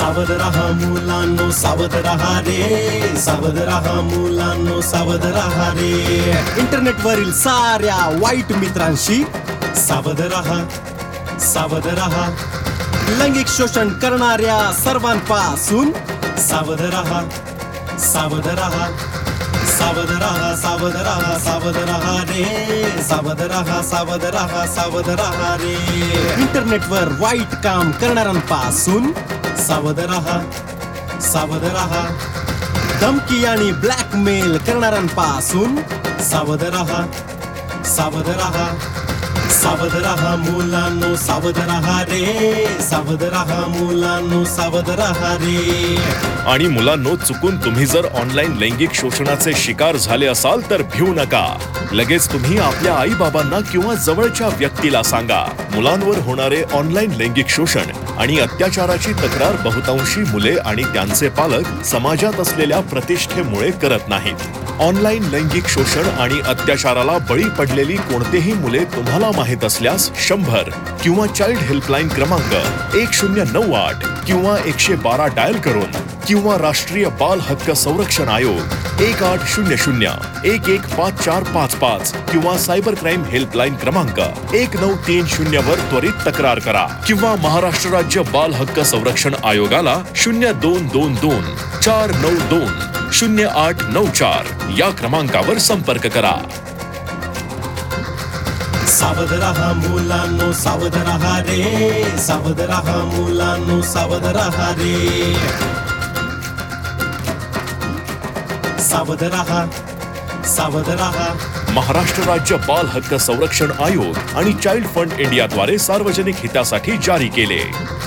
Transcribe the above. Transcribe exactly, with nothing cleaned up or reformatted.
सावध रहा मुलांनो, सावध रहा रे, सावध रहा मुलांनो, सावध रहा रे. इंटरनेटवरील साऱ्या वाईट मित्रांशी सावध रहा, सावध रहा. लैंगिक शोषण करणाऱ्या सर्वांपासून सावध रहा, सावध रहा. सावध रहा, सावध रहा, सावध रहा रे, सावध रहा, सावध रहा, सावध रहा रे. इंटरनेटवर वाईट काम करणाऱ्यांपासून सावध रहा, सावध रहा. धमकी आणि ब्लॅकमेल करणाऱ्यांपासून सावध रहा, सावध रहा. सावध रहा मुलांनो, सावध रहा रे, सावध रहा मुलांनो, सावध रहा रे. आणि मुलांनो, चुकून तुम्ही जर ऑनलाईन लैंगिक शोषणाचे शिकार झाले असाल तर भिऊ नका. लगेच तुम्ही आपल्या आई बाबांना किंवा जवळच्या व्यक्तीला सांगा. मुलांवर होणारे ऑनलाईन लैंगिक शोषण आणि अत्याचाराची तक्रार बहुतांशी मुले आणि त्यांचे पालक समाजात असलेल्या प्रतिष्ठेमुळे करत नाहीत. ऑनलाईन लैंगिक शोषण आणि अत्याचाराला बळी पडलेली कोणतेही मुले तुम्हाला माहित असल्यास शंभर किंवा चाइल्ड हेल्पलाईन क्रमांक एक शून्य नऊ आठ किंवा एकशे बारा डायल करून किंवा राष्ट्रीय बाल हक्क संरक्षण आयोग एक आठ शून्य शून्य एक एक पाच चार पाच पाच किंवा सायबर क्राईम हेल्पलाईन क्रमांक एक नऊ तीन शून्य वर त्वरित तक्रार करा किंवा महाराष्ट्र राज्य बाल हक्क संरक्षण आयोगाला शून्य दोन दोन दोन चार नऊ दोन शून्य आठ नऊ चार या क्रमांकावर संपर्क करा. सावध रहा मुलांनो, सावध रहा रे, सावध रहा मुलांनो, सावध रहा रे. सावध रहा, सावध रहा. महाराष्ट्र राज्य बाल हक्क संरक्षण आयोग आणि चाइल्ड फंड इंडियाद्वारे सार्वजनिक हितासाठी जारी केले.